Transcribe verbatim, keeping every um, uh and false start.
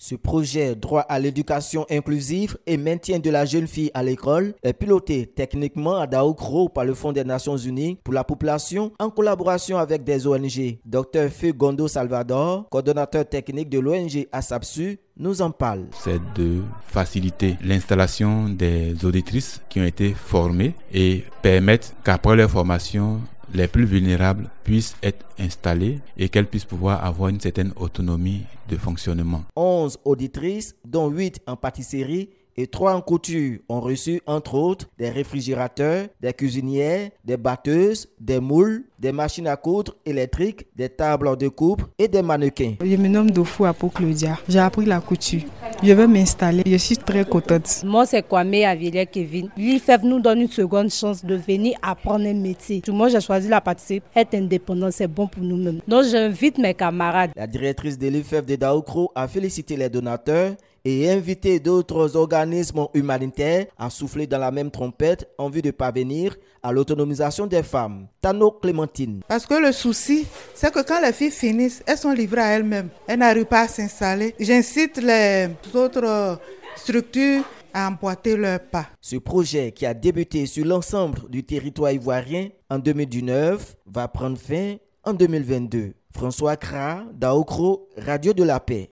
Ce projet droit à l'éducation inclusive et maintien de la jeune fille à l'école est piloté techniquement à Daoukro par le Fonds des Nations Unies pour la population en collaboration avec des O N G. Docteur Fugondo Salvador, coordonnateur technique de l'O N G ASAPSU, nous en parle. C'est de faciliter l'installation des auditrices qui ont été formées et permettre qu'après leur formation, les plus vulnérables puissent être installés et qu'elles puissent pouvoir avoir une certaine autonomie de fonctionnement. onze auditrices, dont huit en pâtisserie et trois en couture, ont reçu entre autres des réfrigérateurs, des cuisinières, des batteuses, des moules, des machines à coudre électriques, des tables de coupe et des mannequins. Je me nomme Dofou Apo Claudia. J'ai appris la couture. Je vais m'installer. Je suis très contente. Moi, c'est Kwame Avilé Kevin. L'I F E V nous donne une seconde chance de venir apprendre un métier. Moi, j'ai choisi la pâtisserie. Être indépendant, c'est bon pour nous-mêmes. Donc, j'invite mes camarades. La directrice de l'I F E V de Daoukro a félicité les donateurs et invité d'autres organismes humanitaires à souffler dans la même trompette en vue de parvenir à l'autonomisation des femmes. Tano Clémentine. Parce que le souci, c'est que quand les filles finissent, elles sont livrées à elles-mêmes. Elles n'arrivent pas à s'installer. J'incite les autres structures à emboîter leur pas. Ce projet qui a débuté sur l'ensemble du territoire ivoirien en deux mille dix-neuf va prendre fin en deux mille vingt-deux. François Kra, Daoukro, Radio de la Paix.